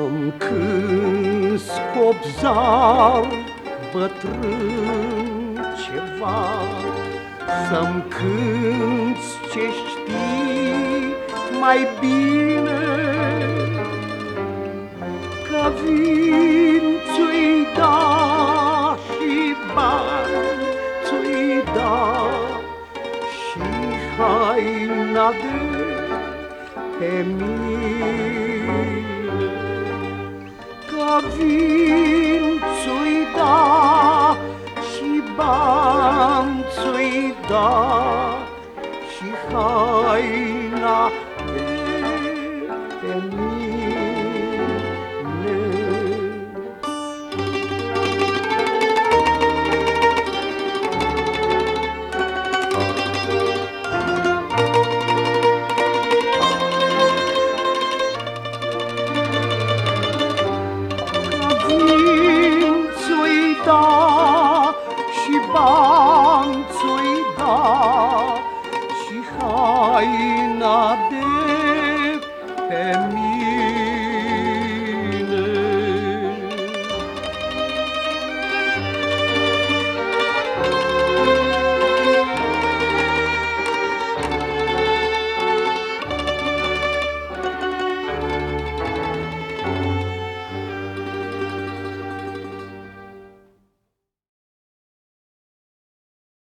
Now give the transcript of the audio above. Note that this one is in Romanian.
Să-mi cânti copzar bătrân ceva, să-mi cânti ce știi mai bine, că vin ți-i da și bani ți-i da și haina de pe mine, că vin ți-i da și bani ți-i da și haina de pe mine. Da și bani ți-i da și haina de pe mine.